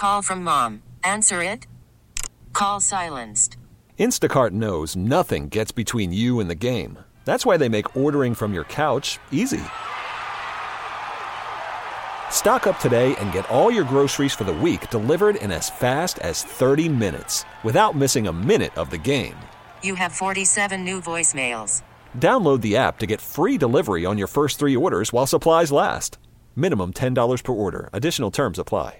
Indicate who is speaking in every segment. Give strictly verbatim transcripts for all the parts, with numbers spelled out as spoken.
Speaker 1: Call from mom. Answer it. Call silenced.
Speaker 2: Instacart knows nothing gets between you and the game. That's why they make ordering from your couch easy. Stock up today and get all your groceries for the week delivered in as fast as thirty minutes without missing a minute of the game.
Speaker 1: You have forty-seven new voicemails.
Speaker 2: Download the app to get free delivery on your first three orders while supplies last. Minimum ten dollars per order. Additional terms apply.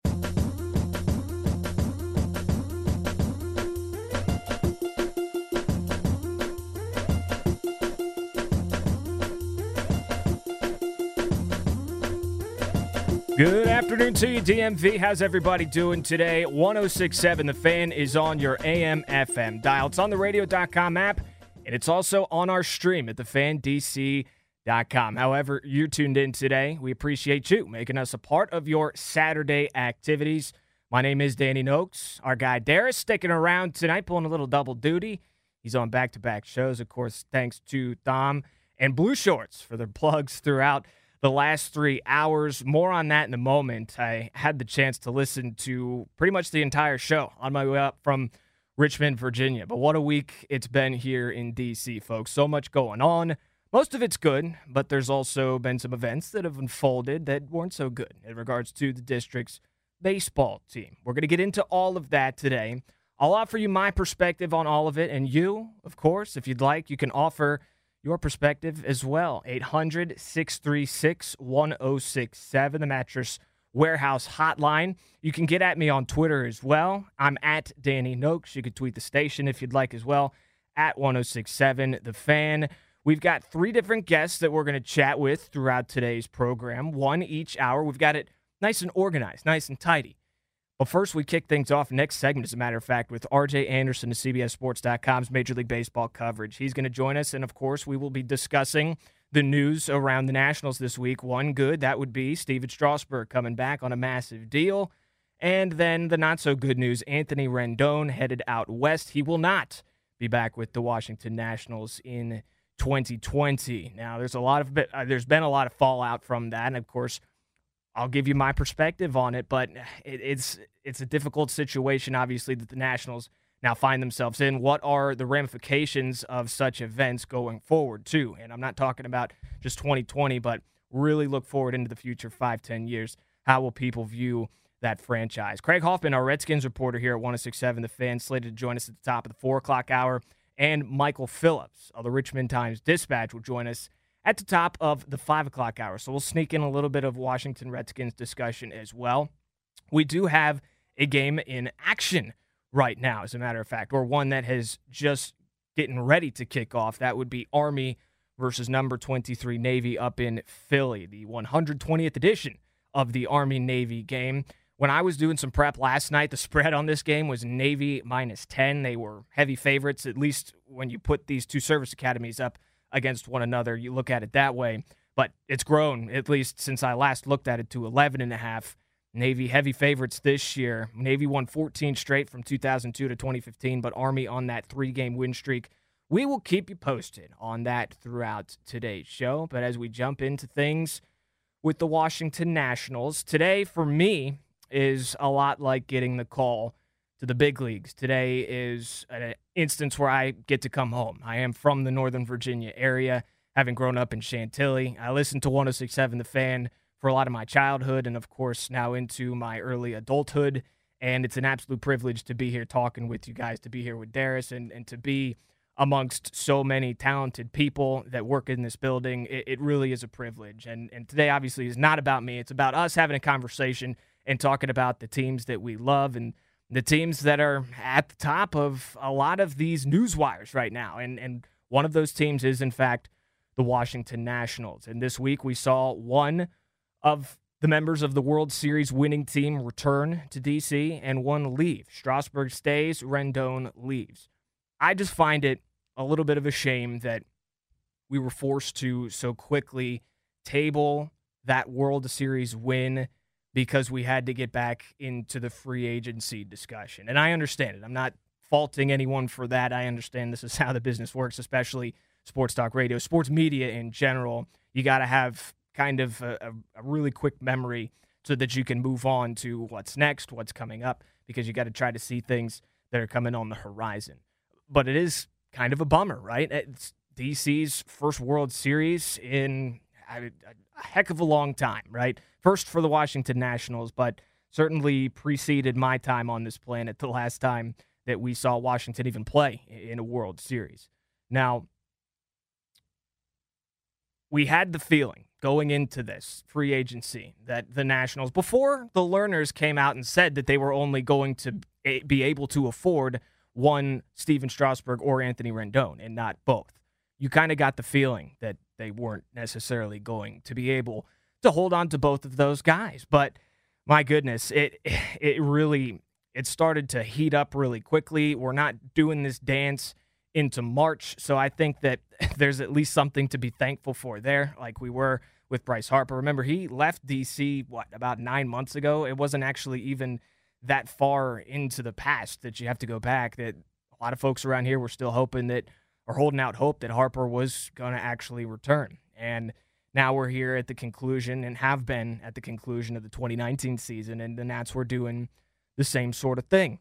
Speaker 3: Good afternoon to you, D M V. How's everybody doing today? one oh six point seven The Fan is on your A M F M dial. It's on the radio dot com app, and it's also on our stream at the fan d c dot com. However, you're tuned in today. We appreciate you making us a part of your Saturday activities. My name is Danny Noakes. Our guy Darius sticking around tonight, pulling a little double duty. He's on back-to-back shows, of course, thanks to Thom and Blue Shorts for their plugs throughout the last three hours. More on that in a moment. I had the chance to listen to pretty much the entire show on my way up from Richmond, Virginia. But what a week it's been here in D C, folks. So much going on. Most of it's good, but there's also been some events that have unfolded that weren't so good in regards to the district's baseball team. We're going to get into all of that today. I'll offer you my perspective on all of it, and you, of course, if you'd like, you can offer your perspective as well. eight hundred, six three six, one oh six seven, the Mattress Warehouse hotline. You can get at me on Twitter as well. I'm at Danny Noakes. You can tweet the station if you'd like as well, at one oh six seven The Fan. We've got three different guests that we're going to chat with throughout today's program, one each hour. We've got it nice and organized, nice and tidy. But first, we kick things off next segment, as a matter of fact, with R J Anderson of C B S Sports dot com's Major League Baseball coverage. He's going to join us, and, of course, we will be discussing the news around the Nationals this week. One good, that would be Steven Strasburg coming back on a massive deal. And then the not-so-good news, Anthony Rendon headed out west. He will not be back with the Washington Nationals in twenty twenty. Now, there's a lot of uh, there's been a lot of fallout from that, and, of course, I'll give you my perspective on it, but it, it's it's a difficult situation, obviously, that the Nationals now find themselves in. What are the ramifications of such events going forward, too? And I'm not talking about just twenty twenty, but really look forward into the future, five, ten years. How will people view that franchise? Craig Hoffman, our Redskins reporter here at one oh six point seven The Fan, slated to join us at the top of the four o'clock hour. And Michael Phillips of the Richmond Times-Dispatch will join us at the top of the five o'clock hour. So we'll sneak in a little bit of Washington Redskins discussion as well. We do have a game in action right now, as a matter of fact, or one that has just getting ready to kick off. That would be Army versus number twenty-three Navy up in Philly, the one hundred twentieth edition of the Army-Navy game. When I was doing some prep last night, the spread on this game was Navy minus ten. They were heavy favorites, at least when you put these two service academies up against one another. You look at it that way, but it's grown, at least since I last looked at it, to eleven and a half. Navy heavy favorites this year. Navy won fourteen straight from two thousand two to twenty fifteen, but Army on that three-game win streak. We will keep you posted on that throughout today's show. But as we jump into things with the Washington Nationals, today for me is a lot like getting the call to the big leagues. Today is an instance where I get to come home. I am from the Northern Virginia area, having grown up in Chantilly. I listened to one oh six point seven The Fan for a lot of my childhood and, of course, now into my early adulthood. And it's an absolute privilege to be here talking with you guys, to be here with Darius, and, and to be amongst so many talented people that work in this building. It, it really is a privilege. And, and today, obviously, is not about me. It's about us having a conversation and talking about the teams that we love and the teams that are at the top of a lot of these news wires right now. And and one of those teams is, in fact, the Washington Nationals. And this week we saw one of the members of the World Series winning team return to D C and one leave. Strasburg stays, Rendon leaves. I just find it a little bit of a shame that we were forced to so quickly table that World Series win because we had to get back into the free agency discussion. And I understand it. I'm not faulting anyone for that. I understand this is how the business works, especially sports talk radio, sports media in general. You got to have kind of a, a really quick memory so that you can move on to what's next, what's coming up, because you got to try to see things that are coming on the horizon. But it is kind of a bummer, right? It's D C's first World Series in a, a heck of a long time, right? First for the Washington Nationals, but certainly preceded my time on this planet the last time that we saw Washington even play in a World Series. Now, we had the feeling going into this free agency that the Nationals, before the Lerners came out and said that they were only going to be able to afford one Stephen Strasburg or Anthony Rendon and not both, you kind of got the feeling that they weren't necessarily going to be able to hold on to both of those guys. But my goodness, it it really, it started to heat up really quickly. We're not doing this dance into March, so I think that there's at least something to be thankful for there, like we were with Bryce Harper. Remember, he left D C, what, about nine months ago? It wasn't actually even that far into the past that you have to go back, that a lot of folks around here were still hoping that, or holding out hope that Harper was going to actually return. And now we're here at the conclusion, and have been at the conclusion of the twenty nineteen season, and the Nats were doing the same sort of thing.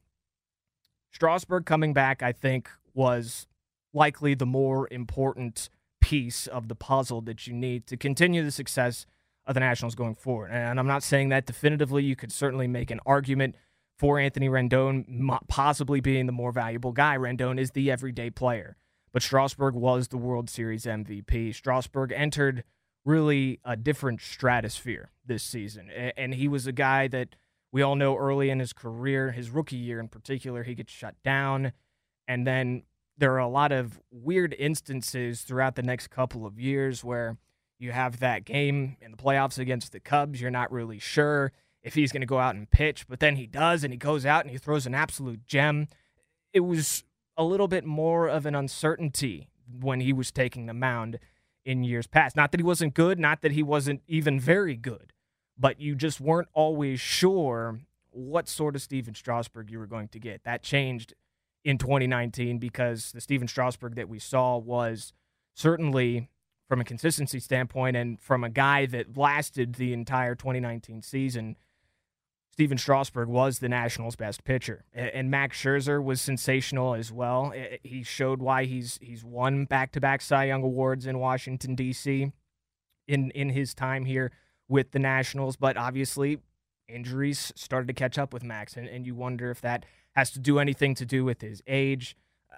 Speaker 3: Strasburg coming back, I think, was likely the more important piece of the puzzle that you need to continue the success of the Nationals going forward. And I'm not saying that definitively. You could certainly make an argument for Anthony Rendon possibly being the more valuable guy. Rendon is the everyday player, but Strasburg was the World Series M V P. Strasburg entered really a different stratosphere this season, and he was a guy that we all know early in his career, his rookie year in particular, he gets shut down, and then there are a lot of weird instances throughout the next couple of years where you have that game in the playoffs against the Cubs. You're not really sure if he's going to go out and pitch, but then he does, and he goes out and he throws an absolute gem. It was a little bit more of an uncertainty when he was taking the mound in years past. Not that he wasn't good, not that he wasn't even very good, but you just weren't always sure what sort of Stephen Strasburg you were going to get. That changed in twenty nineteen because the Stephen Strasburg that we saw was certainly, from a consistency standpoint and from a guy that lasted the entire twenty nineteen season, Stephen Strasburg was the Nationals' best pitcher. And Max Scherzer was sensational as well. He showed why he's he's won back-to-back Cy Young Awards in Washington, D C in, in his time here with the Nationals. But obviously, injuries started to catch up with Max, and, and you wonder if that has to do anything to do with his age,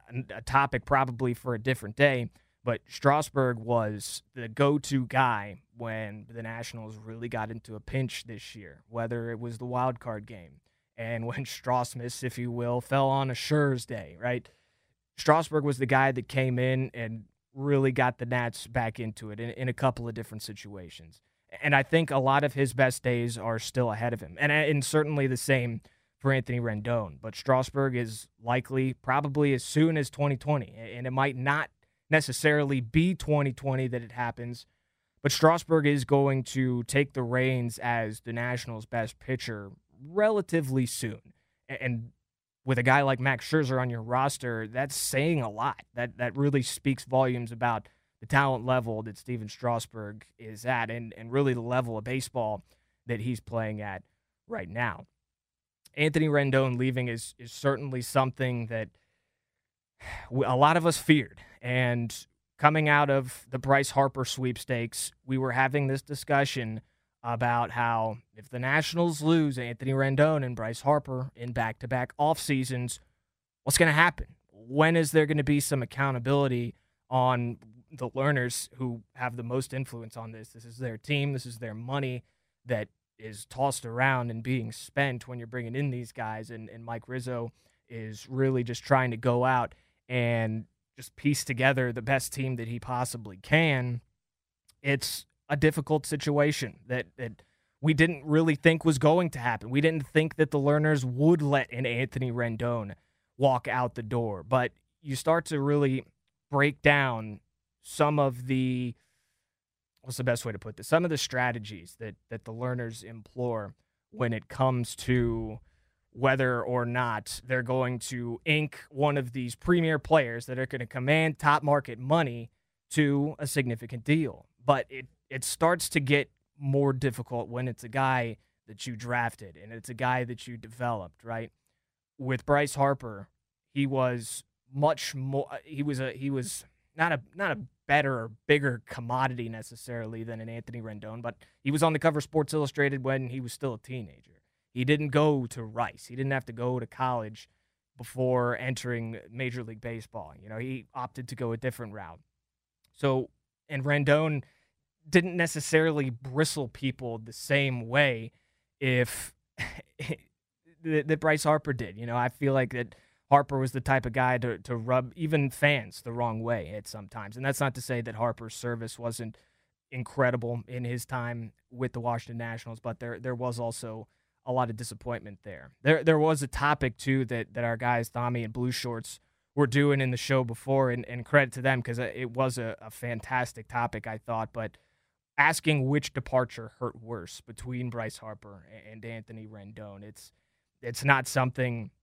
Speaker 3: a topic probably for a different day. But Strasburg was the go-to guy when the Nationals really got into a pinch this year, whether it was the wild card game and when Strasmus, if you will, fell on a Scherz day, right? Strasburg was the guy that came in and really got the Nats back into it in, in a couple of different situations. And I think a lot of his best days are still ahead of him, and, and certainly the same for Anthony Rendon. But Strasburg is likely probably as soon as twenty twenty, and it might not necessarily be twenty twenty that it happens, but Strasburg is going to take the reins as the Nationals' best pitcher relatively soon. And with a guy like Max Scherzer on your roster, that's saying a lot. That that really speaks volumes about the talent level that Stephen Strasburg is at, and, and really the level of baseball that he's playing at right now. Anthony Rendon leaving is is certainly something that a lot of us feared. And coming out of the Bryce Harper sweepstakes, we were having this discussion about how if the Nationals lose Anthony Rendon and Bryce Harper in back-to-back off seasons, what's going to happen? When is there going to be some accountability on the Lerners who have the most influence on this? This is their team. This is their money that is tossed around and being spent when you're bringing in these guys. And, and Mike Rizzo is really just trying to go out and just piece together the best team that he possibly can. It's a difficult situation that, that we didn't really think was going to happen. We didn't think that the Lerners would let an Anthony Rendon walk out the door. But you start to really break down some of the, what's the best way to put this? Some of the strategies that, that the Lerners employ when it comes to whether or not they're going to ink one of these premier players that are going to command top market money to a significant deal. But it, it starts to get more difficult when it's a guy that you drafted, and it's a guy that you developed, right? With Bryce Harper, he was much more. He was a he was not a not a better or bigger commodity necessarily than an Anthony Rendon, but he was on the cover of Sports Illustrated when he was still a teenager. He didn't go to Rice. He didn't have to go to college before entering Major League Baseball. You know, he opted to go a different route. So, and Rendon didn't necessarily bristle people the same way if that, that Bryce Harper did. You know, I feel like that Harper was the type of guy to, to rub even fans the wrong way at sometimes. And that's not to say that Harper's service wasn't incredible in his time with the Washington Nationals, but there there was also a lot of disappointment there. There there was a topic, too, that, that our guys, Tommy and Blue Shorts, were doing in the show before, and, and credit to them because it was a, a fantastic topic, I thought, but asking which departure hurt worse between Bryce Harper and Anthony Rendon. It's it's not something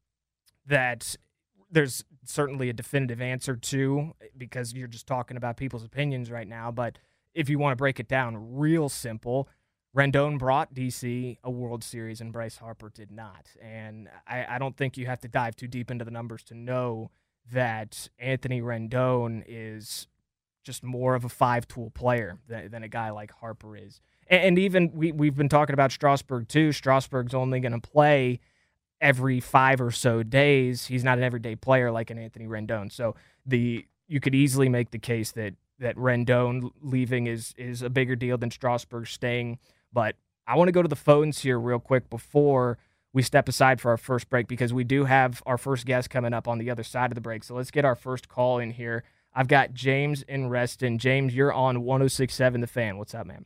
Speaker 3: that there's certainly a definitive answer to because you're just talking about people's opinions right now, but if you want to break it down real simple, Rendon brought D C a World Series and Bryce Harper did not. And I, I don't think you have to dive too deep into the numbers to know that Anthony Rendon is just more of a five-tool player than, than a guy like Harper is. And, and even we, we've been talking about Strasburg too. Strasburg's only going to play every five or so days. He's not an everyday player like an Anthony Rendon. So the you could easily make the case that that Rendon leaving is is a bigger deal than Strasburg staying. But I want to go to the phones here real quick before we step aside for our first break because we do have our first guest coming up on the other side of the break. So let's get our first call in here. I've got James in Reston. James, you're on one oh six point seven The Fan. What's up, man?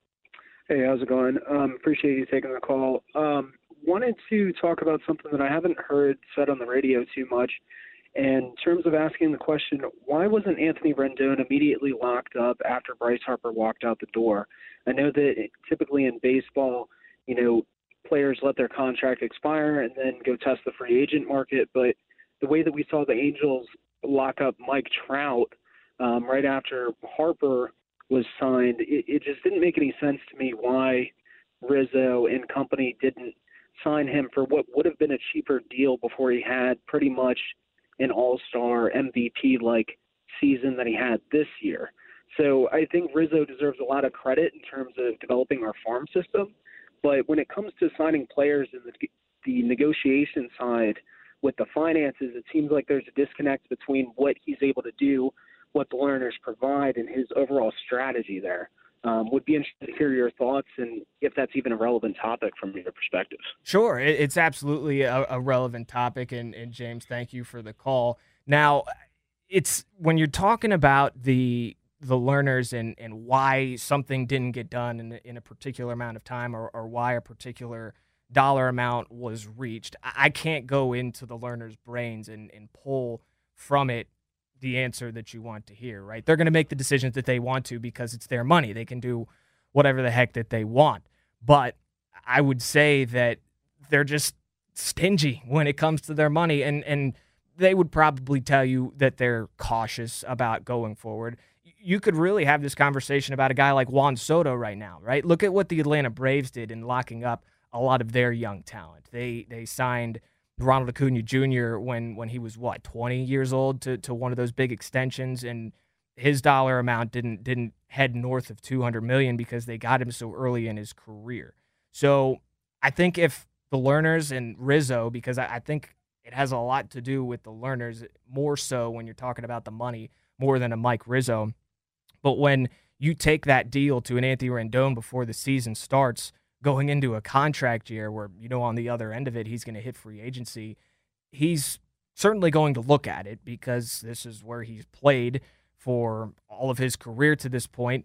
Speaker 4: Hey, how's it going? Um, appreciate you taking the call. Um, wanted to talk about something that I haven't heard said on the radio too much. And in terms of asking the question, why wasn't Anthony Rendon immediately locked up after Bryce Harper walked out the door? I know that typically in baseball, you know, players let their contract expire and then go test the free agent market. But the way that we saw the Angels lock up Mike Trout um, right after Harper was signed, it, it just didn't make any sense to me why Rizzo and company didn't sign him for what would have been a cheaper deal before he had pretty much an all-star M V P-like season that he had this year. So I think Rizzo deserves a lot of credit in terms of developing our farm system. But when it comes to signing players in the, the negotiation side with the finances, it seems like there's a disconnect between what he's able to do, what the Lerners provide, and his overall strategy there. Um, would be interested to hear your thoughts and if that's even a relevant topic from your perspective.
Speaker 3: Sure. It's absolutely a, a relevant topic. And, and James, thank you for the call. Now, it's when you're talking about the the Lerners and, and why something didn't get done in, in a particular amount of time or, or why a particular dollar amount was reached, I can't go into the Lerners' brains and, and pull from it the answer that you want to hear, right? They're going to make the decisions that they want to because it's their money. They can do whatever the heck that they want. But I would say that they're just stingy when it comes to their money, and, and they would probably tell you that they're cautious about going forward. You could really have this conversation about a guy like Juan Soto right now, right? Look at what the Atlanta Braves did in locking up a lot of their young talent. They they signed Ronald Acuna Junior when when he was, what, twenty years old to, to one of those big extensions, and his dollar amount didn't didn't head north of two hundred million dollars because they got him so early in his career. So I think if the Lerners and Rizzo, because I, I think it has a lot to do with the Lerners, more so when you're talking about the money, more than a Mike Rizzo. But when you take that deal to an Anthony Rendon before the season starts, going into a contract year where, you know, on the other end of it, he's going to hit free agency, he's certainly going to look at it because this is where he's played for all of his career to this point.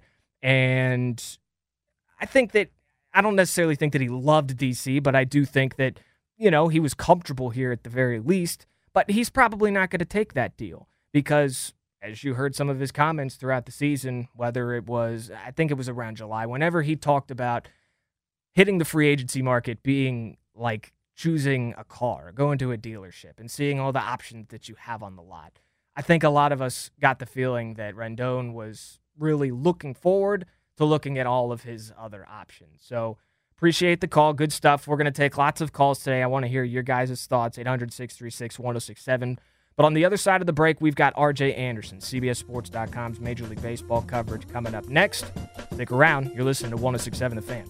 Speaker 3: And I think that, I don't necessarily think that he loved D C, but I do think that, you know, he was comfortable here at the very least, but he's probably not going to take that deal because, as you heard some of his comments throughout the season, whether it was, I think it was around July, whenever he talked about hitting the free agency market being like choosing a car, going to a dealership and seeing all the options that you have on the lot. I think a lot of us got the feeling that Rendon was really looking forward to looking at all of his other options. So Appreciate the call. Good stuff. We're going to take lots of calls today. I want to hear your guys' thoughts, eight hundred, six three six, one oh six seven. But on the other side of the break, we've got R J Anderson, C B S Sports dot com's Major League Baseball coverage coming up next. Stick around. You're listening to one oh six seven The Fan.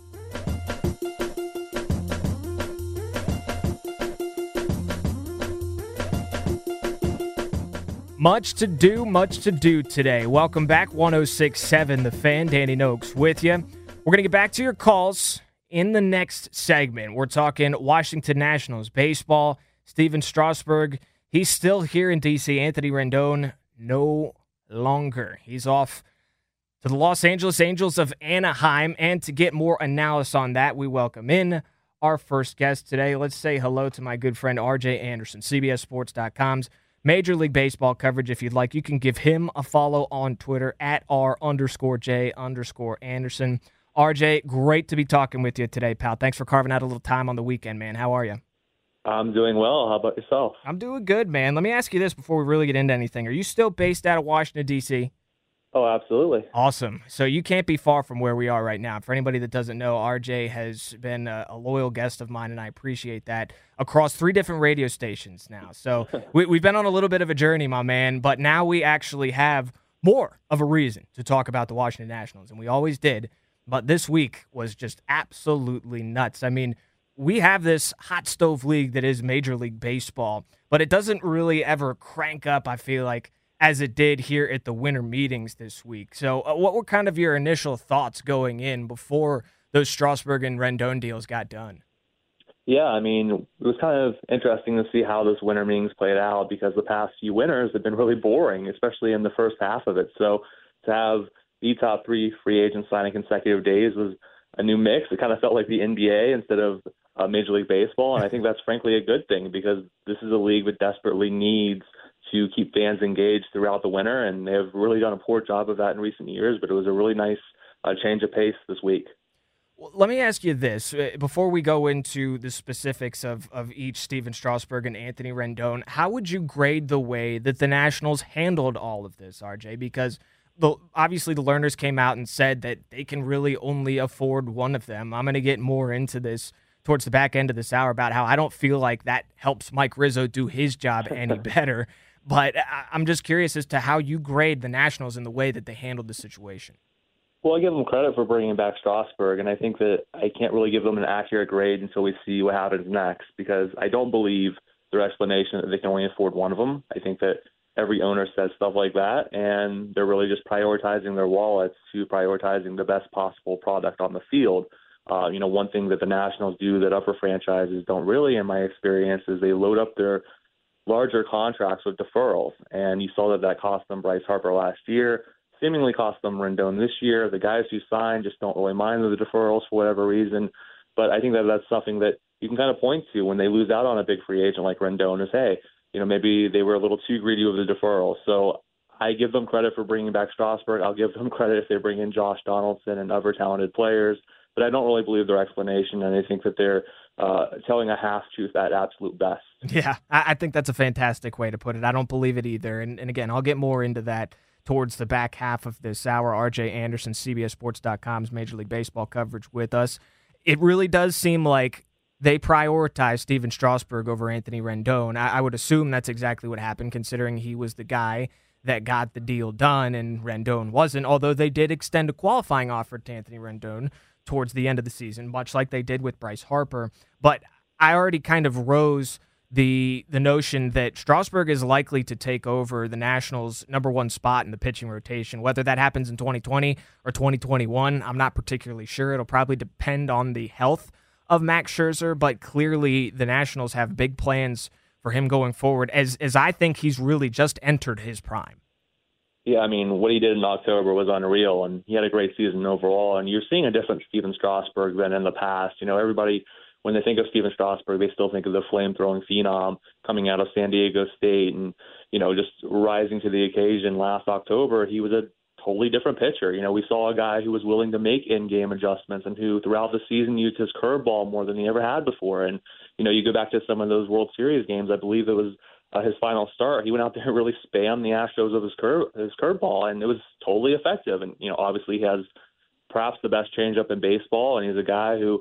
Speaker 3: Much to do, much to do today. Welcome back, one oh six seven The Fan. Danny Noakes with you. We're going to get back to your calls in the next segment. We're talking Washington Nationals baseball. Stephen Strasburg, he's still here in D C. Anthony Rendon, no longer. He's off to the Los Angeles Angels of Anaheim. And to get more analysis on that, we welcome in our first guest today. Let's say hello to my good friend R J Anderson, C B S Sports dot com's Major League Baseball coverage. If you'd like, you can give him a follow on Twitter at R underscore J underscore Anderson. R J, great to be talking with you today, pal. Thanks for carving out a little time on the weekend, man. How are you?
Speaker 5: I'm doing well. How about yourself?
Speaker 3: I'm doing good, man. Let me ask you this before we really get into anything. Are you still based out of Washington, D C?
Speaker 5: Oh, absolutely.
Speaker 3: Awesome. So you can't be far from where we are right now. For anybody that doesn't know, R J has been a, a loyal guest of mine, and I appreciate that, across three different radio stations now. So we, we've been on a little bit of a journey, my man, but now we actually have more of a reason to talk about the Washington Nationals, and we always did. But this week was just absolutely nuts. I mean, we have this hot stove league that is Major League Baseball, but it doesn't really ever crank up, I feel like, as it did here at the winter meetings this week. So uh, what were kind of your initial thoughts going in before those Strasburg and Rendon deals got done?
Speaker 5: Yeah, I mean, it was kind of interesting to see how those winter meetings played out, because the past few winters have been really boring, especially in the first half of it. So to have the top three free agents signing consecutive days was a new mix. It kind of felt like the N B A instead of uh, Major League Baseball, and I think that's frankly a good thing, because this is a league that desperately needs to keep fans engaged throughout the winter, and they have really done a poor job of that in recent years, but it was a really nice uh, change of pace this week.
Speaker 3: Well, let me ask you this, before we go into the specifics of, of each Stephen Strasburg and Anthony Rendon, how would you grade the way that the Nationals handled all of this, R J? Because the, obviously the Lerners came out and said that they can really only afford one of them. I'm going to get more into this towards the back end of this hour about how I don't feel like that helps Mike Rizzo do his job any better. But I'm just curious as to how you grade the Nationals in the way that they handled the situation.
Speaker 5: Well, I give them credit for bringing back Strasburg, and I think that I can't really give them an accurate grade until we see what happens next, because I don't believe their explanation that they can only afford one of them. I think that every owner says stuff like that, and they're really just prioritizing their wallets to prioritizing the best possible product on the field. Uh, you know, one thing that the Nationals do that upper franchises don't really, in my experience, is they load up their larger contracts with deferrals, and you saw that that cost them Bryce Harper last year, seemingly cost them Rendon this year. The guys who signed just don't really mind the deferrals for whatever reason, but I think that that's something that you can kind of point to when they lose out on a big free agent like Rendon is, hey, you know, maybe they were a little too greedy with the deferrals. So I give them credit for bringing back Strasburg. I'll give them credit if they bring in Josh Donaldson and other talented players, but I don't really believe their explanation, and I think that they're uh, telling a half-truth at absolute best.
Speaker 3: Yeah, I think that's a fantastic way to put it. I don't believe it either. And, and again, I'll get more into that towards the back half of this hour. R J Anderson, C B S Sports dot com's Major League Baseball coverage with us. It really does seem like they prioritize Stephen Strasburg over Anthony Rendon. I, I would assume that's exactly what happened, considering he was the guy that got the deal done and Rendon wasn't, although they did extend a qualifying offer to Anthony Rendon towards the end of the season, much like they did with Bryce Harper. But I already kind of rose the the notion that Strasburg is likely to take over the Nationals' number one spot in the pitching rotation. Whether that happens in twenty twenty or twenty twenty-one, I'm not particularly sure. It'll probably depend on the health of Max Scherzer, but clearly the Nationals have big plans for him going forward, as as I think he's really just entered his prime.
Speaker 5: Yeah, I mean, what he did in October was unreal, and he had a great season overall. And you're seeing a different Stephen Strasburg than in the past. You know, everybody, when they think of Stephen Strasburg, they still think of the flame-throwing phenom coming out of San Diego State and, you know, just rising to the occasion. Last October, he was a totally different pitcher. You know, we saw a guy who was willing to make in-game adjustments and who throughout the season used his curveball more than he ever had before. And, you know, you go back to some of those World Series games, I believe it was uh, his final start, he went out there and really spammed the Astros with his curve, his curveball, and it was totally effective. And, you know, obviously he has perhaps the best changeup in baseball, and he's a guy who,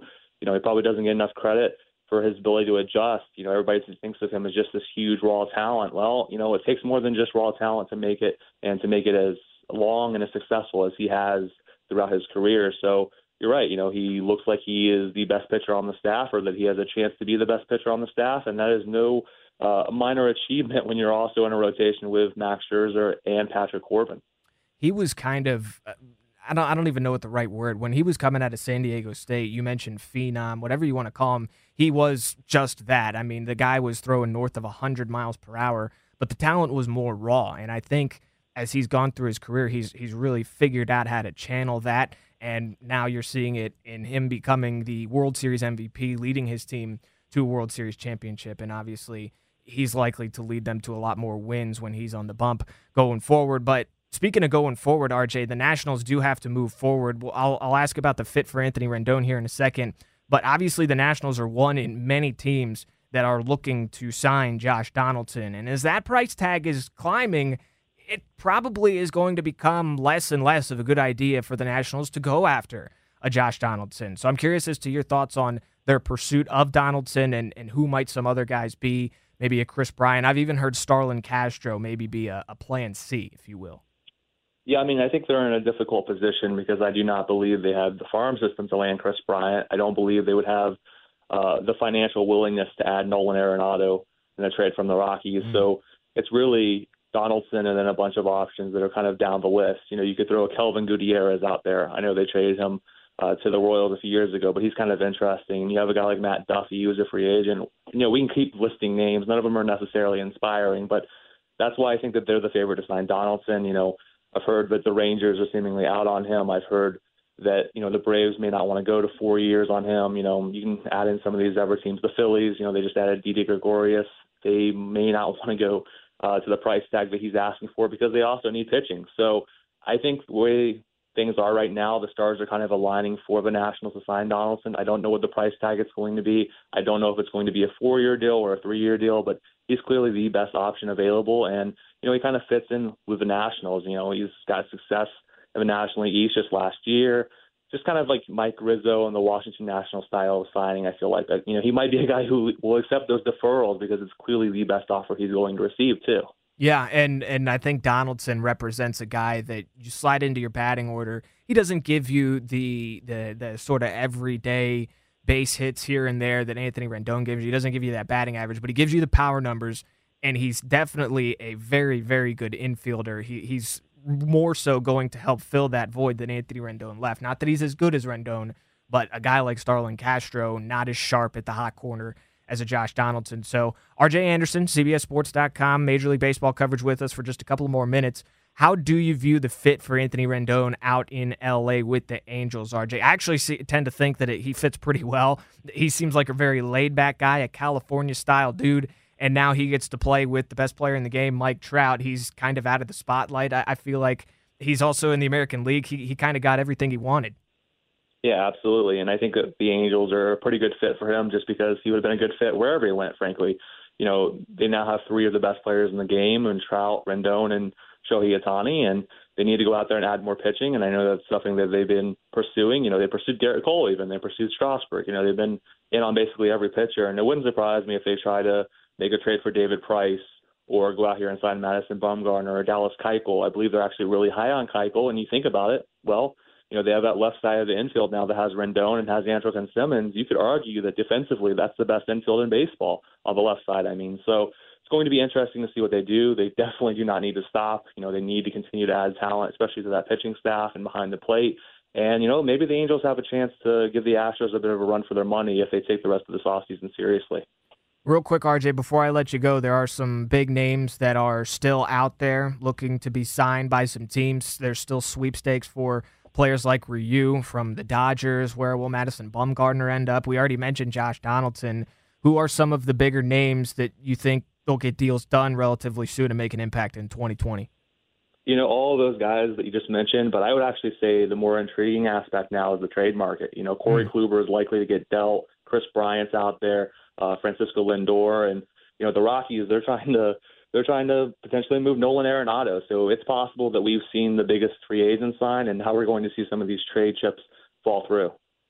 Speaker 5: you know, he probably doesn't get enough credit for his ability to adjust. You know, everybody thinks of him as just this huge raw talent. Well, you know, it takes more than just raw talent to make it and to make it as long and as successful as he has throughout his career. So you're right. You know, he looks like he is the best pitcher on the staff, or that he has a chance to be the best pitcher on the staff. And that is no uh, minor achievement when you're also in a rotation with Max Scherzer and Patrick Corbin.
Speaker 3: He was kind of, I don't, I don't even know what the right word. When he was coming out of San Diego State, you mentioned phenom, whatever you want to call him. He was just that. I mean, the guy was throwing north of one hundred miles per hour, but the talent was more raw. And I think as he's gone through his career, he's he's really figured out how to channel that. And now you're seeing it in him becoming the World Series M V P, leading his team to a World Series championship. And obviously, he's likely to lead them to a lot more wins when he's on the bump going forward. But speaking of going forward, R J, the Nationals do have to move forward. Well, I'll, I'll ask about the fit for Anthony Rendon here in a second. But obviously, the Nationals are one in many teams that are looking to sign Josh Donaldson. And as that price tag is climbing, it probably is going to become less and less of a good idea for the Nationals to go after a Josh Donaldson. So I'm curious as to your thoughts on their pursuit of Donaldson and, and who might some other guys be, maybe a Chris Bryant. I've even heard Starlin Castro maybe be a, a plan C, if you will.
Speaker 5: Yeah, I mean, I think they're in a difficult position because I do not believe they have the farm system to land Chris Bryant. I don't believe they would have uh, the financial willingness to add Nolan Arenado in a trade from the Rockies. Mm-hmm. So it's really Donaldson and then a bunch of options that are kind of down the list. You know, you could throw a Kelvin Gutierrez out there. I know they traded him uh, to the Royals a few years ago, but he's kind of interesting. You have a guy like Matt Duffy, who's a free agent. You know, we can keep listing names. None of them are necessarily inspiring, but that's why I think that they're the favorite to sign Donaldson. You know, I've heard that the Rangers are seemingly out on him. I've heard that, you know, the Braves may not want to go to four years on him. You know, you can add in some of these other teams. The Phillies, you know, they just added Didi Gregorius. They may not want to go uh, to the price tag that he's asking for because they also need pitching. So I think the way things are right now, the stars are kind of aligning for the Nationals to sign Donaldson. I don't know what the price tag is going to be. I don't know if it's going to be a four-year deal or a three-year deal, but he's clearly the best option available. And, you know, he kind of fits in with the Nationals. You know, he's got success in the National League East just last year. Just kind of like Mike Rizzo and the Washington National style of signing. I feel like that, you know, he might be a guy who will accept those deferrals because it's clearly the best offer he's going to receive too.
Speaker 3: Yeah, and and I think Donaldson represents a guy that you slide into your batting order. He doesn't give you the the the sort of everyday base hits here and there that Anthony Rendon gives you. He doesn't give you that batting average, but he gives you the power numbers, and he's definitely a very, very good infielder. He he's more so going to help fill that void than Anthony Rendon left. Not that he's as good as Rendon, but a guy like Starlin Castro, not as sharp at the hot corner as a Josh Donaldson. So R J Anderson, C B S Sports dot com, Major League Baseball coverage with us for just a couple more minutes. How do you view the fit for Anthony Rendon out in L A with the Angels, R J? I actually see, tend to think that it, he fits pretty well. He seems like a very laid-back guy, a California-style dude, and now he gets to play with the best player in the game, Mike Trout. He's kind of out of the spotlight. I, I feel like he's also in the American League. He, he kind of got everything he wanted.
Speaker 5: Yeah, absolutely. And I think that the Angels are a pretty good fit for him just because he would have been a good fit wherever he went, frankly. You know, they now have three of the best players in the game, and Trout, Rendon, and Shohei Ohtani, and they need to go out there and add more pitching. And I know that's something that they've been pursuing. You know, they pursued Garrett Cole even. They pursued Strasburg. You know, they've been in on basically every pitcher. And it wouldn't surprise me if they try to make a trade for David Price or go out here and sign Madison Bumgarner or Dallas Keuchel. I believe they're actually really high on Keuchel. And you think about it, well, you know, they have that left side of the infield now that has Rendon and has Andrelton Simmons. You could argue that defensively that's the best infield in baseball on the left side, I mean. So it's going to be interesting to see what they do. They definitely do not need to stop. You know, they need to continue to add talent, especially to that pitching staff and behind the plate. And, you know, maybe the Angels have a chance to give the Astros a bit of a run for their money if they take the rest of this offseason seriously.
Speaker 3: Real quick, R J, before I let you go, there are some big names that are still out there looking to be signed by some teams. There's still sweepstakes for players like Ryu from the Dodgers. Where will Madison Bumgarner end up? We already mentioned Josh Donaldson. Who are some of the bigger names that you think they'll get deals done relatively soon to make an impact in twenty twenty?
Speaker 5: You know, all of those guys that you just mentioned, but I would actually say the more intriguing aspect now is the trade market. You know, Corey mm. Kluber is likely to get dealt. Chris Bryant's out there, uh, Francisco Lindor, and, you know, the Rockies, they're trying to they're trying to potentially move Nolan Arenado. So it's possible that we've seen the biggest free agent sign, and how we're going to see some of these trade chips fall through.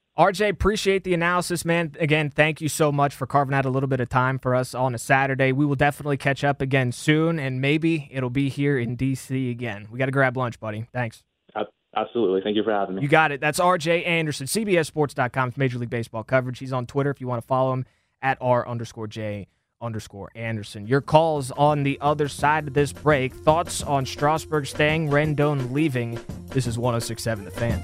Speaker 3: R J, appreciate the analysis, man. Again, thank you so much for carving out a little bit of time for us on a Saturday. We will definitely catch up again soon, and maybe it'll be here in D C again. We got to grab lunch, buddy. Thanks.
Speaker 5: Absolutely. Thank you for having me.
Speaker 3: You got it. That's R J Anderson, C B S Sports dot com's Major League Baseball coverage. He's on Twitter if you want to follow him, at R underscore J underscore Anderson. Your calls on the other side of this break. Thoughts on Strasburg staying, Rendon leaving. This is one oh six point seven The Fan.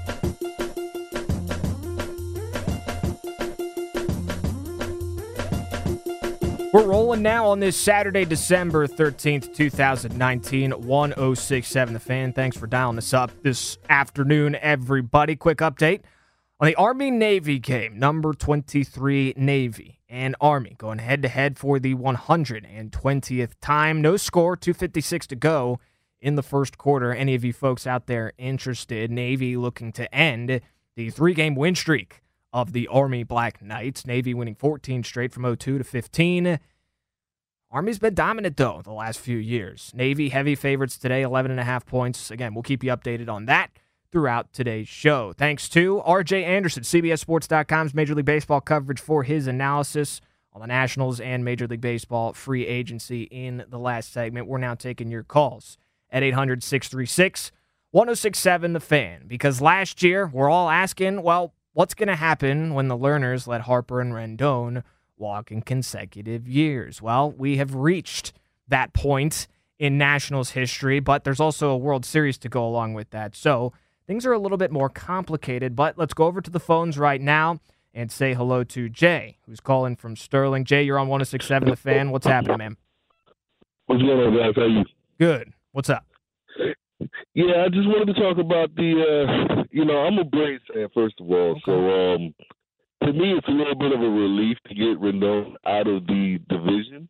Speaker 3: We're rolling now on this Saturday, December thirteenth, twenty nineteen, one oh six point seven The Fan. Thanks for dialing us up this afternoon, everybody. Quick update on the Army-Navy game. Number twenty-three, Navy and Army going head-to-head for the one hundred twentieth time. No score, two fifty-six to go in the first quarter. Any of you folks out there interested? Navy looking to end the three-game win streak of the Army Black Knights. Navy winning fourteen straight from oh two to fifteen. Army's been dominant, though, the last few years. Navy heavy favorites today, eleven and a half points. Again, we'll keep you updated on that throughout today's show. Thanks to R J Anderson, C B S Sports dot com's Major League Baseball coverage for his analysis on the Nationals and Major League Baseball free agency in the last segment. We're now taking your calls at eight hundred, six three six, one oh six point seven The Fan. Because last year, we're all asking, well, what's going to happen when the Lerners let Harper and Rendon walk in consecutive years? Well, we have reached that point in Nationals history, but there's also a World Series to go along with that. So things are a little bit more complicated, but let's go over to the phones right now and say hello to Jay, who's calling from Sterling. Jay, you're on one oh six point seven The Fan. What's happening, man?
Speaker 6: What's going on, guys? How are you?
Speaker 3: Good. What's up?
Speaker 6: Yeah, I just wanted to talk about the, uh, you know, I'm a Braves fan, first of all. Okay. So, um, to me, it's a little bit of a relief to get Rendon out of the division.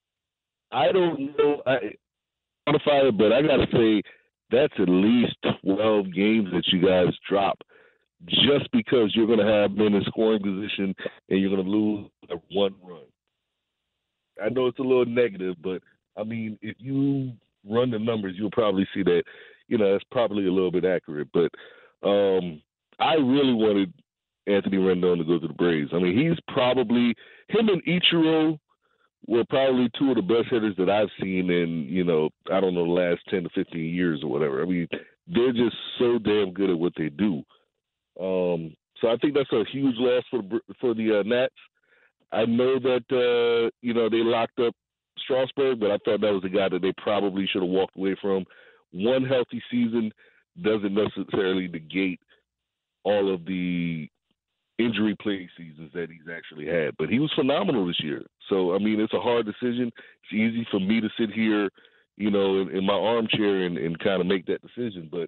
Speaker 6: I don't know, I quantify it, but I got to say that's at least twelve games that you guys drop just because you're going to have them in scoring position and you're going to lose one run. I know it's a little negative, but, I mean, if you run the numbers, you'll probably see that, you know, that's probably a little bit accurate. But um, I really wanted Anthony Rendon to go to the Braves. I mean, he's probably, him and Ichiro were probably two of the best hitters that I've seen in, you know, I don't know, the last ten to fifteen years or whatever. I mean, they're just so damn good at what they do. Um, so I think that's a huge loss for the, for the uh, Nats. I know that, uh, you know, they locked up Strasburg, but I thought that was a guy that they probably should have walked away from. One healthy season doesn't necessarily negate all of the injury-plagued seasons that he's actually had. But he was phenomenal this year. So, I mean, it's a hard decision. It's easy for me to sit here, you know, in, in my armchair and, and kind of make that decision. But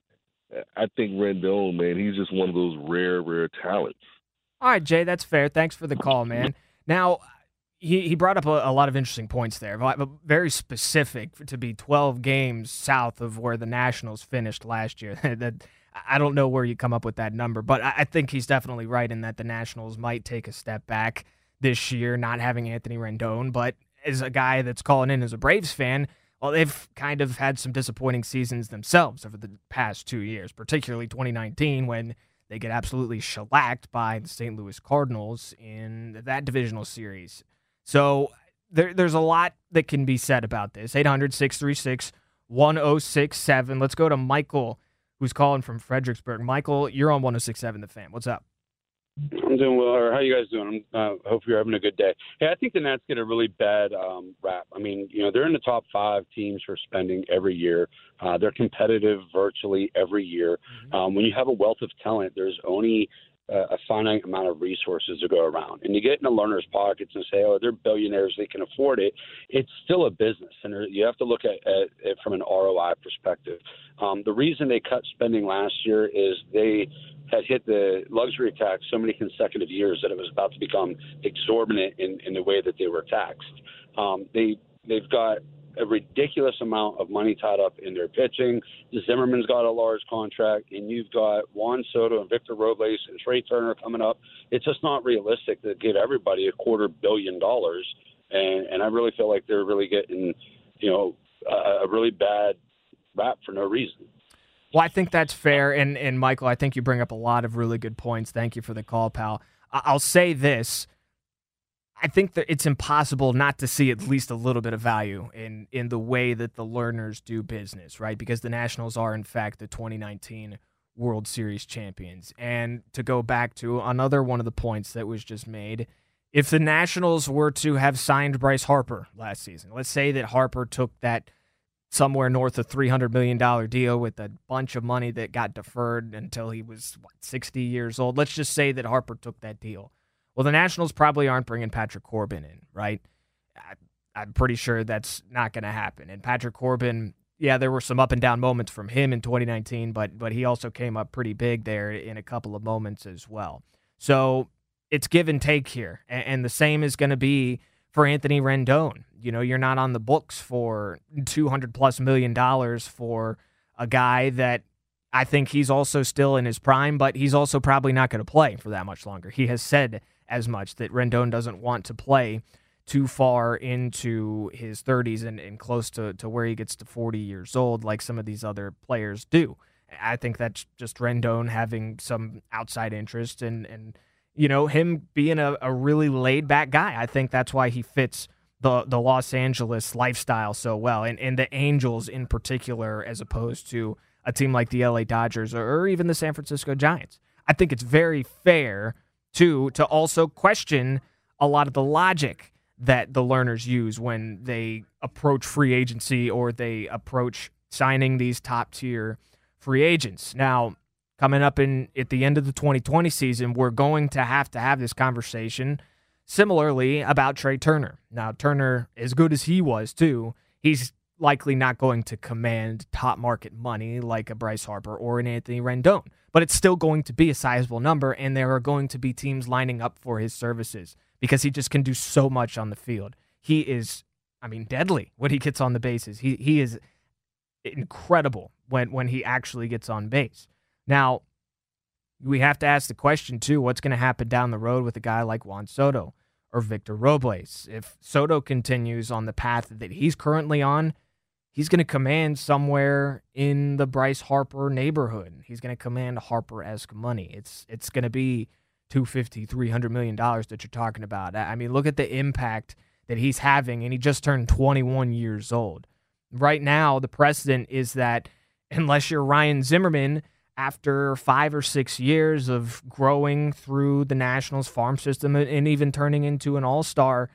Speaker 6: I think Rendon, man, he's just one of those rare, rare talents.
Speaker 3: All right, Jay, that's fair. Thanks for the call, man. Now, he, he brought up a, a lot of interesting points there, but very specific to be twelve games south of where the Nationals finished last year. that I don't know where you come up with that number, but I, I think he's definitely right in that the Nationals might take a step back this year, not having Anthony Rendon. But as a guy that's calling in as a Braves fan, well, they've kind of had some disappointing seasons themselves over the past two years, particularly twenty nineteen when they get absolutely shellacked by the Saint Louis Cardinals in that divisional series. So there, there's a lot that can be said about this. eight hundred, six three six, one oh six seven. Let's go to Michael, who's calling from Fredericksburg. Michael, you're on one oh six point seven The Fan. What's up?
Speaker 7: I'm doing well. How are you guys doing? I uh, hope you're having a good day. Hey, I think the Nats get a really bad um, rap. I mean, you know, they're in the top five teams for spending every year. Uh, they're competitive virtually every year. Mm-hmm. Um, when you have a wealth of talent, there's only uh, a finite amount of resources to go around. And you get in the learners' pockets and say, oh, they're billionaires, they can afford it. It's still a business, and you have to look at, at it from an R O I perspective. Um, the reason they cut spending last year is they had hit the luxury tax so many consecutive years that it was about to become exorbitant in, in the way that they were taxed. Um, they, they've got a ridiculous amount of money tied up in their pitching. Zimmerman's got a large contract, and you've got Juan Soto and Victor Robles and Trey Turner coming up. It's just not realistic to give everybody a quarter billion dollars, and, and I really feel like they're really getting, you know, a, a really bad rap for no reason.
Speaker 3: Well, I think that's fair. And, and Michael, I think you bring up a lot of really good points. Thank you for the call, pal. I'll say this. I think that it's impossible not to see at least a little bit of value in, in the way that the Lerners do business, right? Because the Nationals are, in fact, the twenty nineteen World Series champions. And to go back to another one of the points that was just made, if the Nationals were to have signed Bryce Harper last season, let's say that Harper took that somewhere north of three hundred million dollars deal with a bunch of money that got deferred until he was, what, sixty years old. Let's just say that Harper took that deal. Well, the Nationals probably aren't bringing Patrick Corbin in, right? I, I'm pretty sure that's not going to happen. And Patrick Corbin, yeah, there were some up and down moments from him in twenty nineteen, but but he also came up pretty big there in a couple of moments as well. So it's give and take here. And, and the same is going to be for Anthony Rendon. You know, you're not on the books for two hundred plus million dollars for a guy that I think he's also still in his prime, but he's also probably not going to play for that much longer. He has said as much that Rendon doesn't want to play too far into his thirties and, and close to, to where he gets to forty years old like some of these other players do. I think that's just Rendon having some outside interest and, and you know, him being a, a really laid-back guy. I think that's why he fits the the Los Angeles lifestyle so well, and, and the Angels in particular, as opposed to a team like the L A Dodgers or, or even the San Francisco Giants. I think it's very fair to to also question a lot of the logic that the Lerners use when they approach free agency or they approach signing these top-tier free agents. Now, coming up in at the end of the twenty twenty season, we're going to have to have this conversation similarly about Trey Turner. Now, Turner, as good as he was too, he's likely not going to command top market money like a Bryce Harper or an Anthony Rendon, but it's still going to be a sizable number, and there are going to be teams lining up for his services because he just can do so much on the field. He is, I mean, deadly when he gets on the bases. He he is incredible when, when he actually gets on base. Now, we have to ask the question, too, what's going to happen down the road with a guy like Juan Soto or Victor Robles? If Soto continues on the path that he's currently on, he's going to command somewhere in the Bryce Harper neighborhood. He's going to command Harper-esque money. It's it's going to be two hundred fifty, three hundred million dollars that you're talking about. I mean, look at the impact that he's having, and he just turned twenty-one years old. Right now, the precedent is that unless you're Ryan Zimmerman, after five or six years of growing through the Nationals farm system and even turning into an all-star,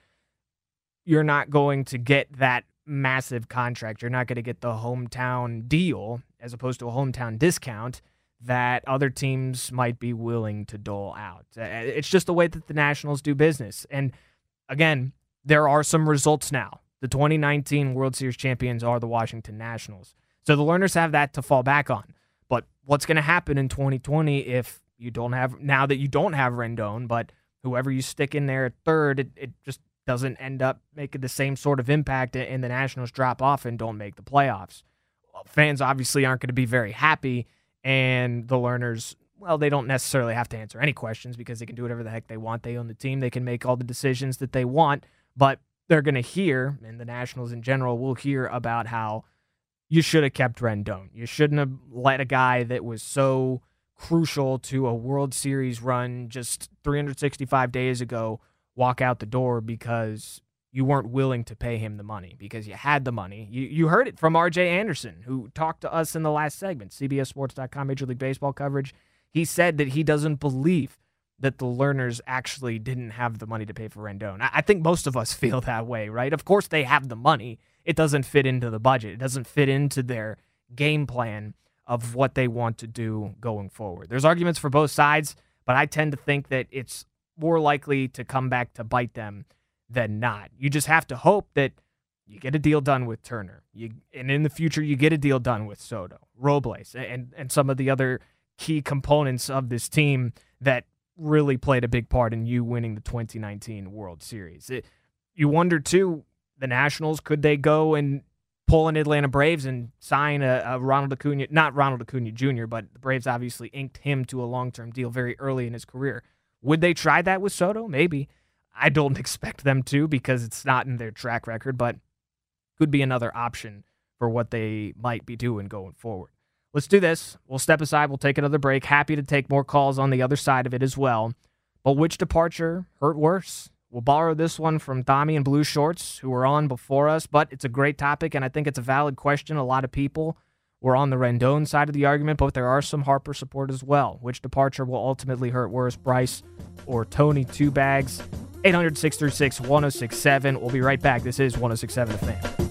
Speaker 3: you're not going to get that massive contract. You're not going to get the hometown deal as opposed to a hometown discount that other teams might be willing to dole out. It's just the way that the Nationals do business. And again, there are some results now. The twenty nineteen World Series champions are the Washington Nationals. So the Lerners have that to fall back on. But what's going to happen in twenty twenty if you don't have, now that you don't have Rendon, but whoever you stick in there at third, it, it just doesn't end up making the same sort of impact and the Nationals drop off and don't make the playoffs. Well, fans obviously aren't going to be very happy, and the Lerners, well, they don't necessarily have to answer any questions because they can do whatever the heck they want. They own the team. They can make all the decisions that they want, but they're going to hear, and the Nationals in general will hear about how you should have kept Rendon. You shouldn't have let a guy that was so crucial to a World Series run just three hundred sixty-five days ago walk out the door because you weren't willing to pay him the money, because you had the money. You you heard it from R J Anderson, who talked to us in the last segment, C B S Sports dot com Major League Baseball coverage. He said that he doesn't believe that the Lerners actually didn't have the money to pay for Rendon. I, I think most of us feel that way, right? Of course they have the money. It doesn't fit into the budget. It doesn't fit into their game plan of what they want to do going forward. There's arguments for both sides, but I tend to think that it's more likely to come back to bite them than not. You just have to hope that you get a deal done with Turner, you, and in the future you get a deal done with Soto, Robles, and, and some of the other key components of this team that really played a big part in you winning the twenty nineteen World Series. It, you wonder, too, the Nationals, could they go and pull an Atlanta Braves and sign a, a Ronald Acuna, not Ronald Acuna Junior, but the Braves obviously inked him to a long-term deal very early in his career. Would they try that with Soto? Maybe. I don't expect them to because it's not in their track record, but could be another option for what they might be doing going forward. let's do this. We'll step aside. We'll take another break. Happy to take more calls on the other side of it as well. But which departure hurt worse? We'll borrow this one from Tommy and Blue Shorts, who were on before us, but it's a great topic, and I think it's a valid question. A lot of people were on the Rendon side of the argument, but there are some Harper support as well. Which departure will ultimately hurt worse, Bryce or Tony Two Bags? eight hundred, six three six, one oh six seven. We'll be right back. This is one oh six point seven The Fan.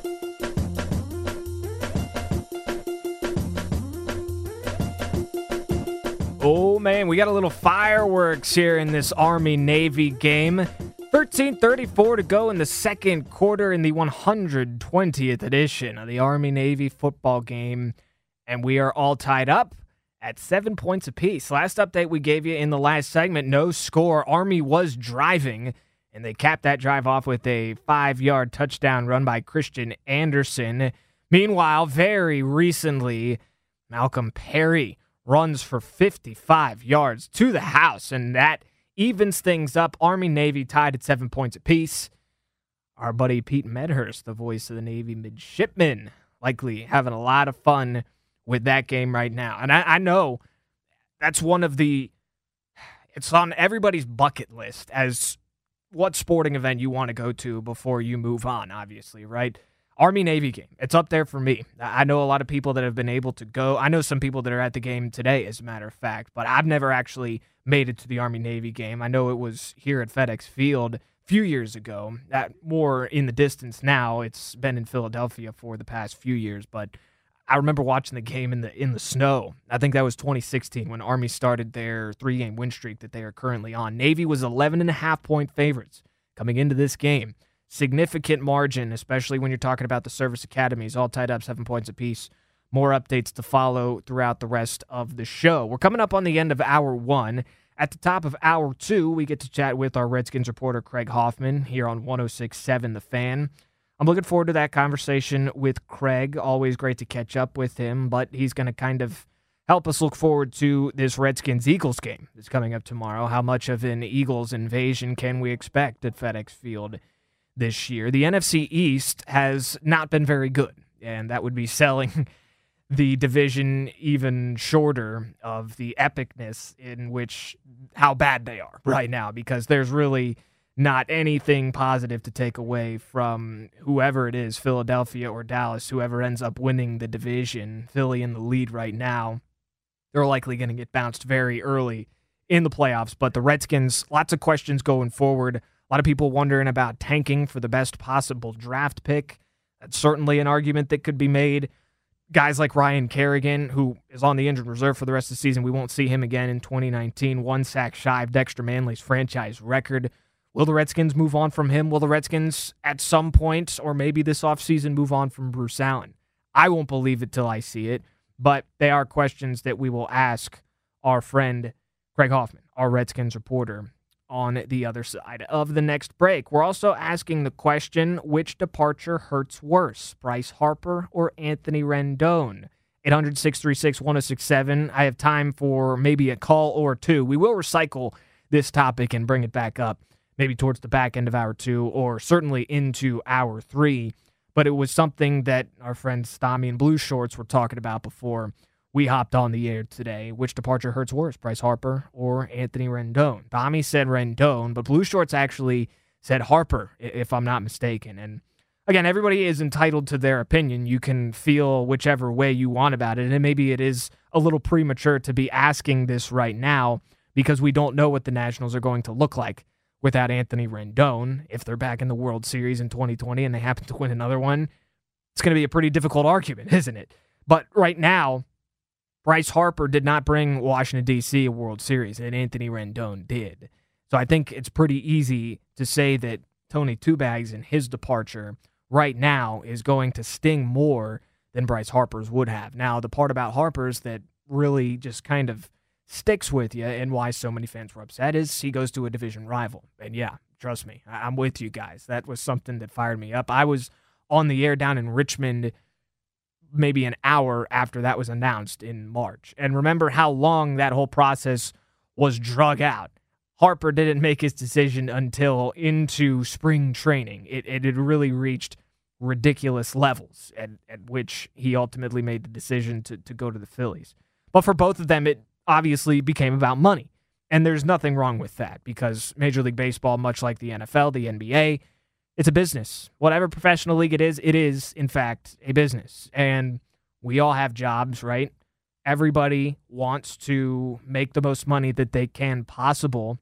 Speaker 3: Oh, man, we got a little fireworks here in this Army-Navy game. thirteen thirty-four to go in the second quarter in the one hundred twentieth edition of the Army-Navy football game, and we are all tied up at seven points apiece. Last update we gave you in the last segment, no score. Army was driving, and they capped that drive off with a five-yard touchdown run by Christian Anderson. Meanwhile, very recently, Malcolm Perry runs for fifty-five yards to the house, and that evens things up. Army-Navy tied at seven points apiece. Our buddy Pete Medhurst, the voice of the Navy midshipmen, likely having a lot of fun with that game right now. And I, I know that's one of the, it's on everybody's bucket list as what sporting event you want to go to before you move on, obviously, right? Army-Navy game. It's up there for me. I know a lot of people that have been able to go. I know some people that are at the game today, as a matter of fact, but I've never actually made it to the Army-Navy game. I know it was here at FedEx Field a few years ago. That more in the distance now. It's been in Philadelphia for the past few years, but I remember watching the game in the in the snow. I think that was twenty sixteen when Army started their three-game win streak that they are currently on. Navy was eleven and a half point favorites coming into this game. Significant margin, especially when you're talking about the service academies, all tied up seven points apiece. More updates to follow throughout the rest of the show. We're coming up on the end of hour one. At the top of hour two, we get to chat with our Redskins reporter, Craig Hoffman, here on one oh six point seven The Fan. I'm looking forward to that conversation with Craig. Always great to catch up with him, but he's going to kind of help us look forward to this Redskins-Eagles game that's coming up tomorrow. How much of an Eagles invasion can we expect at FedEx Field this year? The N F C East has not been very good, and that would be selling the division even shorter of the epicness in which how bad they are right now, because there's really not anything positive to take away from whoever it is, Philadelphia or Dallas, whoever ends up winning the division. Philly in the lead right now. They're likely going to get bounced very early in the playoffs, but the Redskins, lots of questions going forward. A lot of people wondering about tanking for the best possible draft pick. That's certainly an argument that could be made. Guys like Ryan Kerrigan, who is on the injured reserve for the rest of the season, we won't see him again in twenty nineteen. One sack shy of Dexter Manley's franchise record. Will the Redskins move on from him? Will the Redskins at some point, or maybe this offseason, move on from Bruce Allen? I won't believe it till I see it, but they are questions that we will ask our friend Craig Hoffman, our Redskins reporter, on the other side of the next break. We're also asking the question, which departure hurts worse, Bryce Harper or Anthony Rendon? eight hundred, six three six, one oh six seven. I have time for maybe a call or two. We will recycle this topic and bring it back up maybe towards the back end of hour two or certainly into hour three. But it was something that our friends Tommy and Blue Shorts were talking about before we hopped on the air today. Which departure hurts worse, Bryce Harper or Anthony Rendon? Tommy said Rendon, but Blue Shorts actually said Harper, if I'm not mistaken. And again, everybody is entitled to their opinion. You can feel whichever way you want about it, and maybe it is a little premature to be asking this right now because we don't know what the Nationals are going to look like without Anthony Rendon. If they're back in the World Series in twenty twenty and they happen to win another one, it's going to be a pretty difficult argument, isn't it? But right now, Bryce Harper did not bring Washington, D C a World Series, and Anthony Rendon did. So I think it's pretty easy to say that Tony Two Bags and his departure right now is going to sting more than Bryce Harper's would have. Now, the part about Harper's that really just kind of sticks with you and why so many fans were upset is he goes to a division rival. And yeah, trust me, I'm with you guys. That was something that fired me up. I was on the air down in Richmond maybe an hour after that was announced in March. And remember how long that whole process was drug out. Harper didn't make his decision until into spring training. It, it had really reached ridiculous levels at, at which he ultimately made the decision to, to go to the Phillies. But for both of them, it obviously became about money. And there's nothing wrong with that because Major League Baseball, much like the N F L, the N B A, it's a business. Whatever professional league it is, it is, in fact, a business. And we all have jobs, right? Everybody wants to make the most money that they can possible.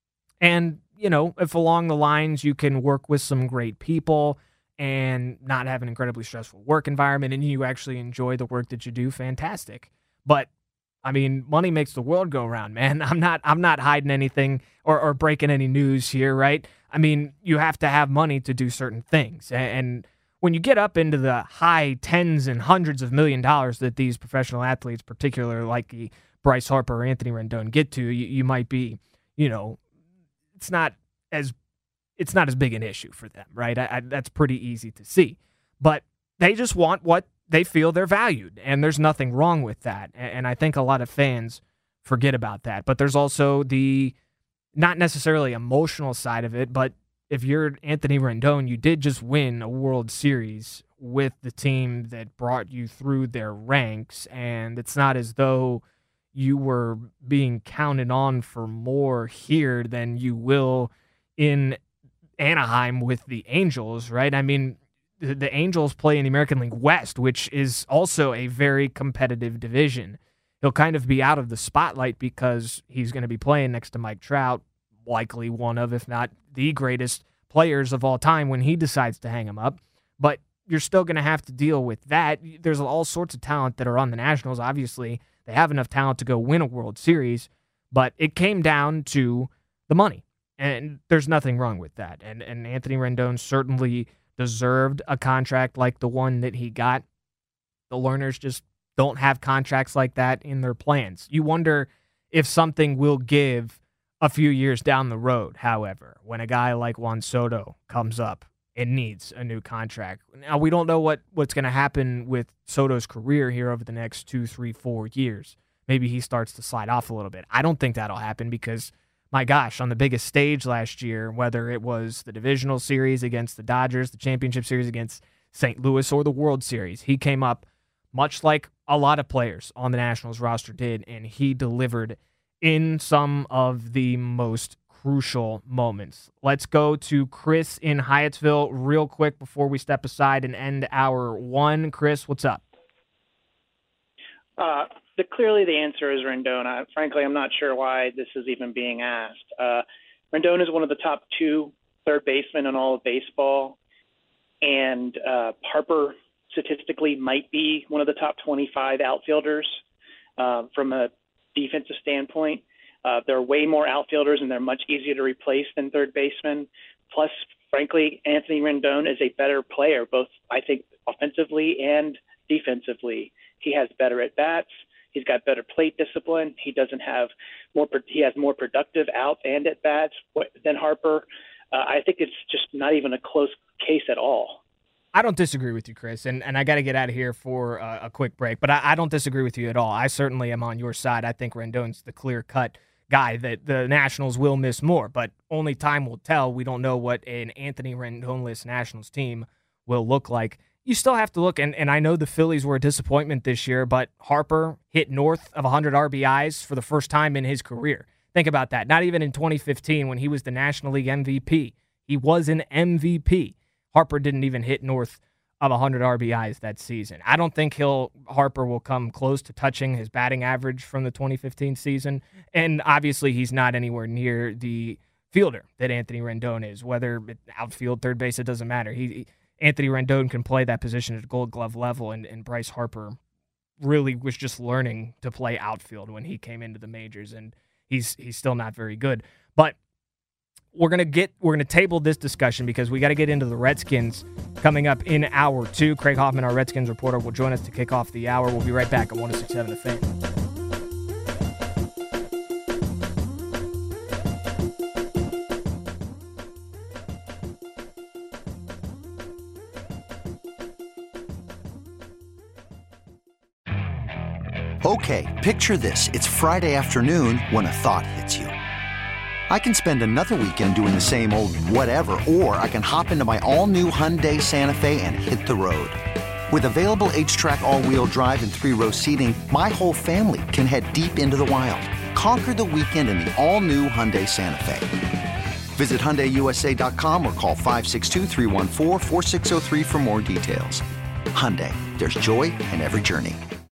Speaker 3: And, you know, if along the lines you can work with some great people and not have an incredibly stressful work environment and you actually enjoy the work that you do, fantastic. But I mean, money makes the world go round, man. I'm not I'm not hiding anything or, or breaking any news here, right? I mean, you have to have money to do certain things. And when you get up into the high tens and hundreds of million dollars that these professional athletes, particularly like the Bryce Harper or Anthony Rendon, get to, you, you might be, you know, it's not as it's not as big an issue for them, right? I, I, that's pretty easy to see. But they just want what they feel they're valued, and there's nothing wrong with that. And I think a lot of fans forget about that. But there's also the not necessarily emotional side of it, but if you're Anthony Rendon, you did just win a World Series with the team that brought you through their ranks, and it's not as though you were being counted on for more here than you will in Anaheim with the Angels, right? I mean, the Angels play in the American League West, which is also a very competitive division. He'll kind of be out of the spotlight because he's going to be playing next to Mike Trout, likely one of, if not the greatest players of all time when he decides to hang him up. But you're still going to have to deal with that. There's all sorts of talent that are on the Nationals. Obviously, they have enough talent to go win a World Series, but it came down to the money, and there's nothing wrong with that. And, and Anthony Rendon certainly deserved a contract like the one that he got. The Lerners just don't have contracts like that in their plans. You wonder if something will give a few years down the road, however, when a guy like Juan Soto comes up and needs a new contract. Now, we don't know what, what's going to happen with Soto's career here over the next two, three, four years. Maybe he starts to slide off a little bit. I don't think that'll happen because, my gosh, on the biggest stage last year, whether it was the divisional series against the Dodgers, the championship series against Saint Louis, or the World Series, he came up much like a lot of players on the Nationals roster did, and he delivered in some of the most crucial moments. Let's go to Chris in Hyattsville real quick before we step aside and end hour one. Chris, what's up?
Speaker 8: Uh, the, clearly the answer is Rendon. I, frankly, I'm not sure why this is even being asked. Uh, Rendon is one of the top two third basemen in all of baseball, and uh, Harper statistically might be one of the top twenty-five outfielders uh, from a defensive standpoint. Uh, there are way more outfielders, and they're much easier to replace than third basemen. Plus, frankly, Anthony Rendon is a better player, both, I think, offensively and defensively. He has better at-bats. He's got better plate discipline. He doesn't have more. He has more productive out and at-bats than Harper. Uh, I think it's just not even a close case at all.
Speaker 3: I don't disagree with you, Chris, and, and I got to get out of here for a, a quick break, but I, I don't disagree with you at all. I certainly am on your side. I think Rendon's the clear-cut guy that the Nationals will miss more, but only time will tell. We don't know what an Anthony Rendon-less Nationals team will look like. You still have to look, and, and I know the Phillies were a disappointment this year, but Harper hit north of one hundred R B Is for the first time in his career. Think about that. Not even in twenty fifteen when he was the National League M V P. He was an M V P. Harper didn't even hit north of one hundred R B Is that season. I don't think he'll Harper will come close to touching his batting average from the twenty fifteen season, and obviously he's not anywhere near the fielder that Anthony Rendon is. Whether outfield, third base, it doesn't matter. He Anthony Rendon can play that position at Gold Glove level, and, and Bryce Harper really was just learning to play outfield when he came into the majors, and he's he's still not very good. But We're gonna get we're gonna table this discussion because we got to get into the Redskins coming up in hour two. Craig Hoffman, our Redskins reporter, will join us to kick off the hour. We'll be right back on one oh six point seven The Fan.
Speaker 9: Okay, picture this: it's Friday afternoon when a thought hits you. I can spend another weekend doing the same old whatever, or I can hop into my all-new Hyundai Santa Fe and hit the road. With available H-Track all-wheel drive and three-row seating, my whole family can head deep into the wild. Conquer the weekend in the all-new Hyundai Santa Fe. Visit Hyundai U S A dot com or call five six two, three one four, four six zero three for more details. Hyundai, there's joy in every journey.